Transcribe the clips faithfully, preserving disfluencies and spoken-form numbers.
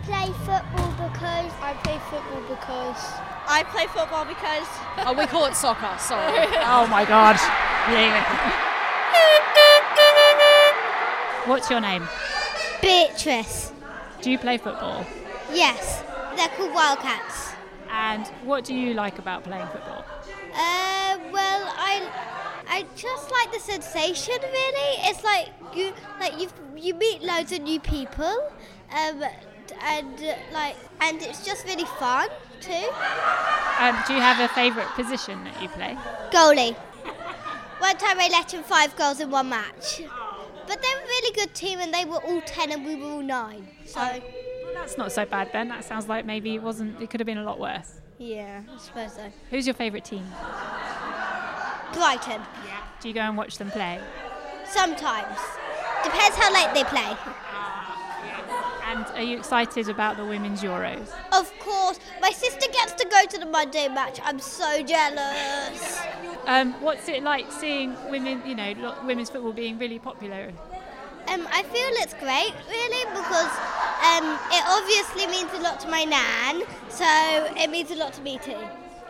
play football because I play football because I play football because oh, we call it soccer, sorry. Oh my god. What's your name? Beatrice. Do you play football? Yes, they're called Wildcats. And what do you like about playing football? Uh, well, I, I just like the sensation. Really, it's like you, like you, you meet loads of new people, um, and uh, like, and it's just really fun too. Um, do you have a favourite position that you play? Goalie. One time I let in five goals in one match, but they were a really good team, and they were all ten and we were all nine. So well, that's not so bad then. That sounds like maybe it wasn't. It could have been a lot worse. yeah, I suppose so. Who's your favourite team? Brighton. Do you go and watch them play? Sometimes. Depends how late they play. And are you excited about the Women's Euros? Of course. My sister gets to go to the Monday match. I'm so jealous. Um, what's it like seeing women, you know, lo- women's football being really popular? Um, I feel it's great, really, because um, it obviously means a lot to my nan, so it means a lot to me too.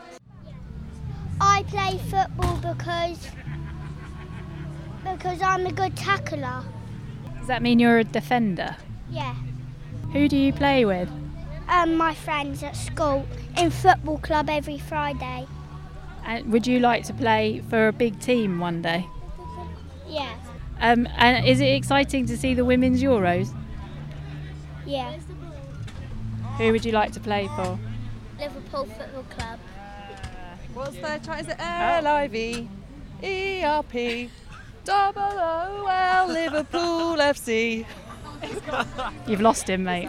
I play football because because I'm a good tackler. Does that mean you're a defender? Yeah. Who do you play with? Um, my friends at school in football club every Friday. And would you like to play for a big team one day? Yeah. Um, and is it exciting to see the Women's Euros? Yeah. Who would you like to play for? Liverpool Football Club. what's their chart? Is it L I V E R P double O L Liverpool F C? You've lost him, mate.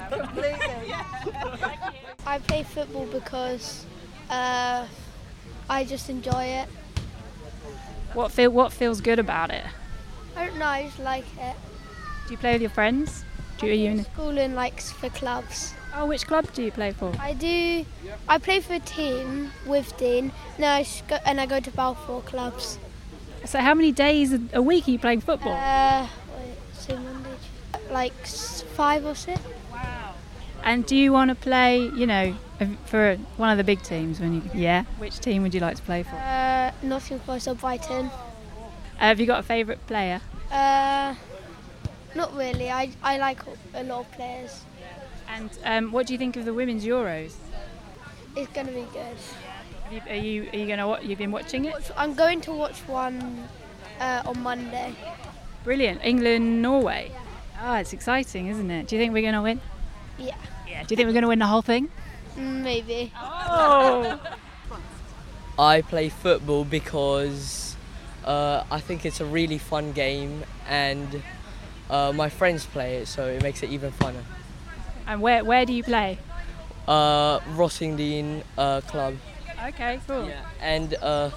I play football because uh, I just enjoy it. What feel what feels good about it? I don't know, I just like it. Do you play with your friends? Do you, are you in, Schooling likes for clubs. oh, which club do you play for? I do. I play for a team with Dean. No, I just go, and I go to Balfour clubs. So how many days a- a week are you playing football? Uh, wait, so Monday, like s- five or six. And do you want to play, you know, for one of the big teams when you? Yeah. Which team would you like to play for? Uh, Uh, Nottingham Forest or Brighton. have you got a favourite player? Uh, not really. I I like a lot of players. And um, what do you think of the Women's Euros? It's gonna be good. Have you, are you are you going to what? You've been watching it? I'm going to watch one uh, on Monday. Brilliant. England, Norway. Oh, it's exciting, isn't it? Do you think we're going to win? Yeah, Yeah. Do you think we're going to win the whole thing? maybe. Oh. I play football because uh, I think it's a really fun game and uh, my friends play it, so it makes it even funner. And where where do you play? Uh, Rosingdean uh, club. Okay, cool. Yeah. And uh,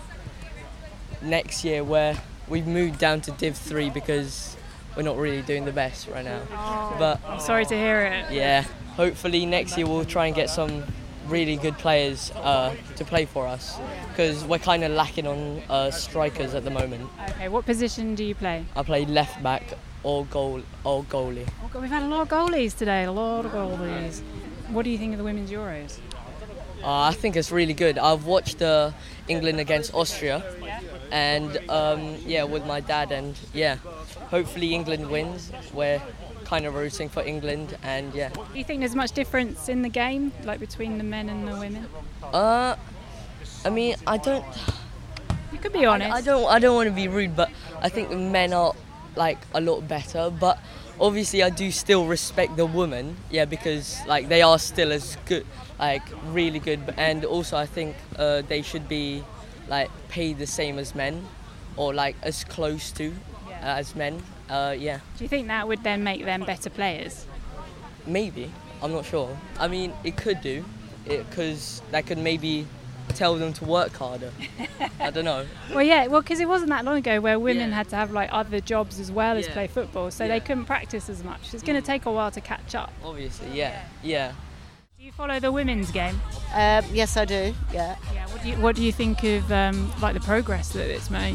next year where we've moved down to Div three because we're not really doing the best right now. Oh, But I'm sorry to hear it. yeah, hopefully next year we'll try and get some really good players uh, to play for us because we're kind of lacking on uh, strikers at the moment. Okay, what position do you play? I play left back or goal or goalie. Oh God, we've had a lot of goalies today. A lot of goalies. What do you think of the Women's Euros? Uh, I think it's really good. I've watched uh, England against Austria, and um, yeah, with my dad, and yeah, hopefully England wins. We're kind of rooting for England, and yeah. Do you think there's much difference in the game, like between the men and the women? Uh, I mean, I don't, You could be honest. I don't, I don't want to be rude, but I think the men are like a lot better. But obviously, I do still respect the women, yeah, because like they are still as good, like really good, and also I think uh, they should be like paid the same as men, or like as close to uh, as men. Uh, yeah, Do you think that would then make them better players? maybe. I'm not sure. I mean, it could do, because that could maybe tell them to work harder. I don't know. Well, yeah, well, because it wasn't that long ago where women Yeah. had to have like other jobs as well as Yeah. play football, so Yeah. they couldn't practice as much. It's going to take a while to catch up. Obviously, yeah, yeah. Do you follow the women's game? Um, yes, I do. Yeah. Yeah. What do you What do you think of um, like the progress that it's made?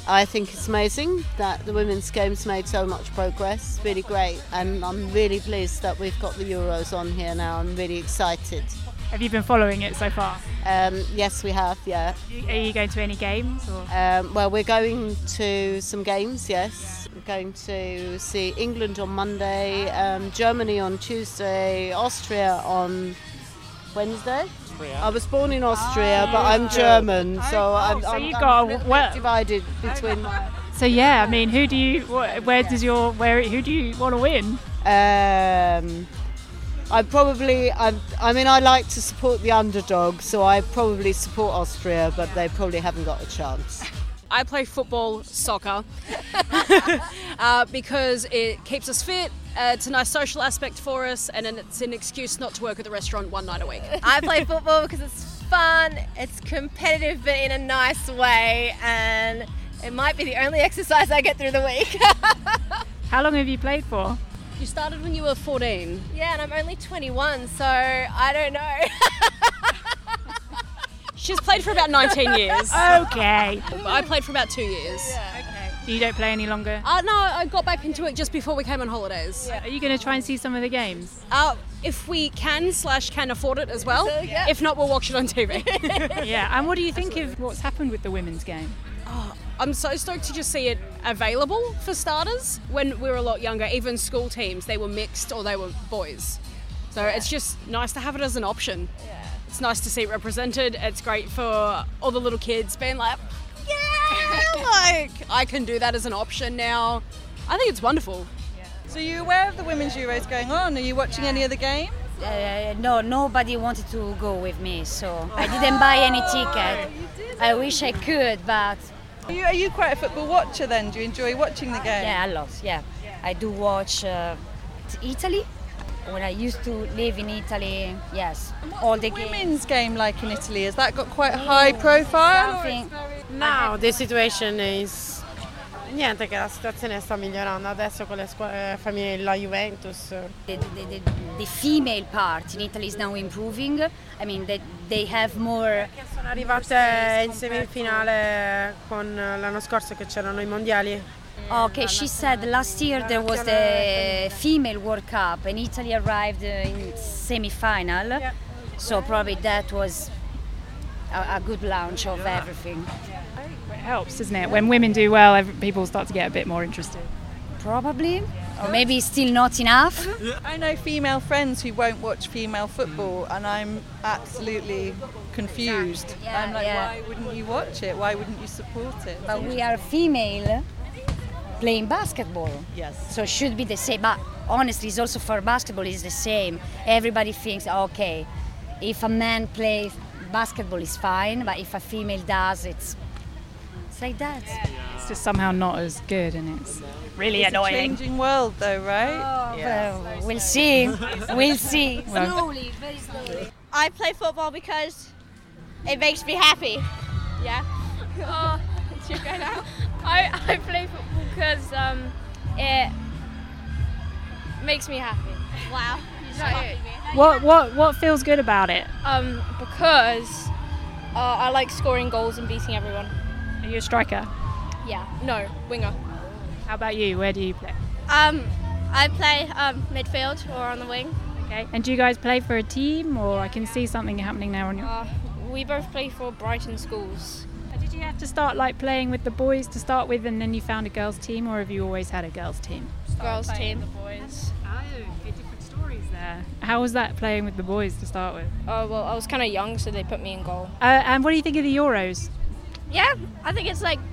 I think it's amazing that the women's game's made so much progress. Really great, and I'm really pleased that we've got the Euros on here now. I'm really excited. Have you been following it so far? Um, yes, we have, yeah. Are you going to any games? Or? Um, well, we're going to some games, yes. We're going to see England on Monday, um, Germany on Tuesday, Austria on Wednesday. I was born in Austria, oh, but I'm German, so I'm, so I'm, you I'm got a little well, bit divided between. My... So yeah, I mean, who do you? Where does your? Where? Who do you want to win? Um, I probably. I, I mean, I like to support the underdog, so I probably support Austria, but they probably haven't got a chance. I play football, soccer, uh, because it keeps us fit. Uh, it's a nice social aspect for us, and then it's an excuse not to work at the restaurant one night a week. I play football because it's fun, it's competitive, but in a nice way, and it might be the only exercise I get through the week. How long have you played for? You started when you were fourteen. Yeah, and I'm only twenty-one, so I don't know. She's played for about nineteen years. Okay. I played for about two years. Yeah. Okay. You don't play any longer? Uh, no, I got back into it just before we came on holidays. Yeah. Are you going to try and see some of the games? Uh, if we can slash can afford it as well. So, yeah. If not, we'll watch it on T V. Yeah. And what do you think Absolutely. of what's happened with the women's game? Oh, I'm so stoked to just see it available for starters. When we were a lot younger, even school teams, they were mixed or they were boys. So yeah. It's just nice to have it as an option. Yeah. It's nice to see it represented. It's great for all the little kids being like, yeah, like I can do that as an option now. I think it's wonderful. Yeah. So you're aware of the Women's Euros going on? Are you watching any of the games? Uh, no, nobody wanted to go with me, so I didn't buy any ticket. I wish I could, but... Are you, are you quite a football watcher then? Do you enjoy watching the game? Yeah, a lot, yeah. I do watch uh, Italy. When I used to live in Italy, yes, all the games. Women's game like in Italy, has that got quite a high profile? Something. No, the situation is niente, che la situazione sta migliorando adesso con le squadre famiglie, la Juventus. The, the, the, the female part in Italy is now improving. I mean, they, they have more. Sono arrivate in semifinale con l'anno scorso che c'erano i mondiali. Okay, she said last year there was the female World Cup and Italy arrived in semi-final, yeah. So probably that was a, a good launch of everything. It helps, doesn't it? When women do well, every, people start to get a bit more interested. Probably, or maybe still not enough. I know female friends who won't watch female football, and I'm absolutely confused. Yeah, I'm like, yeah. Why wouldn't you watch it? Why wouldn't you support it? But we are female playing basketball. Yes. So it should be the same. But honestly, it's also for basketball, it's the same. Everybody thinks, okay, if a man plays basketball, it's fine, but if a female does, it's it's like that. It's just somehow not as good, and it's really it's annoying. It's a changing world, though, right? Oh, yeah. Well, we'll see. We'll see. Well, slowly, very slowly. I play football because it makes me happy. Yeah. Oh, it's your go now. I, I play football because um, it makes me happy. Wow. What what what feels good about it? Um, because uh, I like scoring goals and beating everyone. Are you a striker? Yeah. No, winger. How about you? Where do you play? Um, I play um, midfield or on the wing. Okay. And do you guys play for a team, or I can see something happening now on your? Uh, we both play for Brighton Schools. Did you have to start like playing with the boys to start with, and then you found a girls' team, or have you always had a girls' team? Girls' team. The boys. Oh, okay, different stories there. How was that playing with the boys to start with? Oh, well, I was kind of young, so they put me in goal. Uh, and what do you think of the Euros? Yeah, I think it's like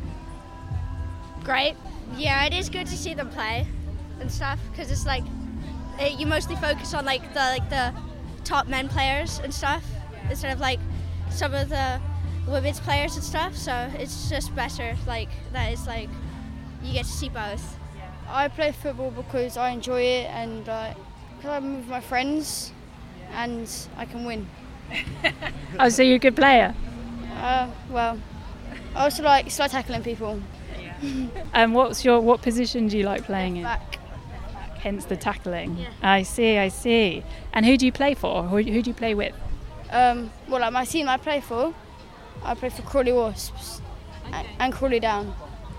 great. Yeah, it is good to see them play and stuff because it's like it, you mostly focus on like the like the top men players and stuff instead of like some of the women's players and stuff. So it's just better like that. Is like you get to see both. I play football because I enjoy it and uh, because I'm with my friends and I can win. Oh, so you're a good player? Uh, well, I also like start tackling people. And what's your what position do you like playing in? Back. Hence the tackling. Yeah. I see, I see. And who do you play for? Who, who do you play with? Um, well, like my team I play for, I play for Crawley Wasps and, and Crawley Down.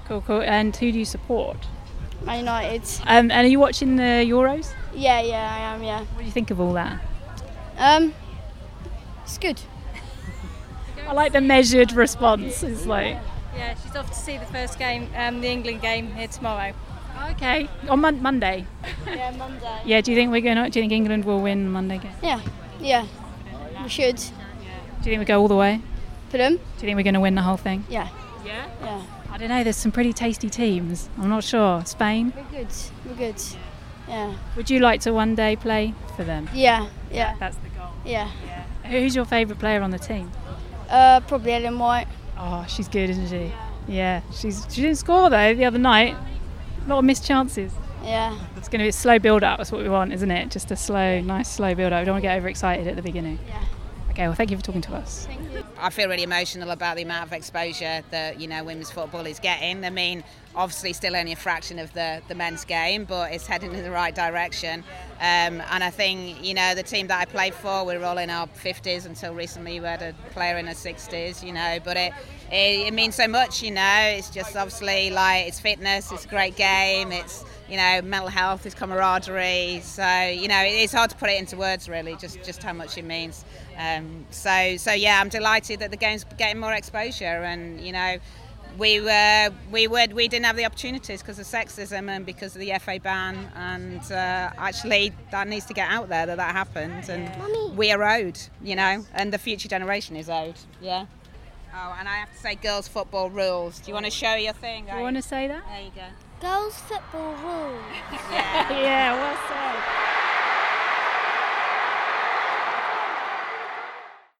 Cool, cool. And who do you support? Man United. Um, and are you watching the Euros? Yeah, yeah, I am. Yeah. What do you think of all that? Um, it's good. I like the measured response. It's like, Yeah, she's off to see the first game, um, the England game here tomorrow. okay, on mon- Monday. Yeah, Monday. Yeah, do you think we're going? To, do you think England will win Monday game? Yeah, yeah. We should. Do you think we go all the way? Put them. Do you think we're going to win the whole thing? Yeah. Yeah. Yeah. I don't know. There's some pretty tasty teams. I'm not sure. Spain. We're good. We're good. Yeah. Would you like to one day play for them? Yeah. Yeah. That's the goal. Yeah. Who's your favourite player on the team? Uh, probably Ellen White. Oh, she's good, isn't she? Yeah. She's she didn't score though the other night. A lot of missed chances. Yeah. It's going to be a slow build-up. That's what we want, isn't it? Just a slow, nice, slow build-up. We don't want to get overexcited at the beginning. Yeah. Okay. Well, thank you for talking to us. Thank you. I feel really emotional about the amount of exposure that, you know, women's football is getting. I mean, obviously still only a fraction of the, the men's game, but it's heading in the right direction. Um, and I think, you know, the team that I played for, we were all in our fifties until recently we had a player in her sixties, you know, but it, it, it means so much, you know. It's just obviously like it's fitness, it's a great game, it's, you know, mental health, it's camaraderie. So, you know, it's hard to put it into words really, just, just how much it means. Um, so, so yeah, I'm delighted that the game's getting more exposure, and you know, we were we would we didn't have the opportunities because of sexism and because of the F A ban, and uh, actually that needs to get out there that that happened, and Mummy. we are owed, you know, and the future generation is owed. Yeah. Oh, and I have to say, girls' football rules. Do you want to show your thing? Do you want to say that? There you go. Girls football rules. Yeah. Yeah. What's up?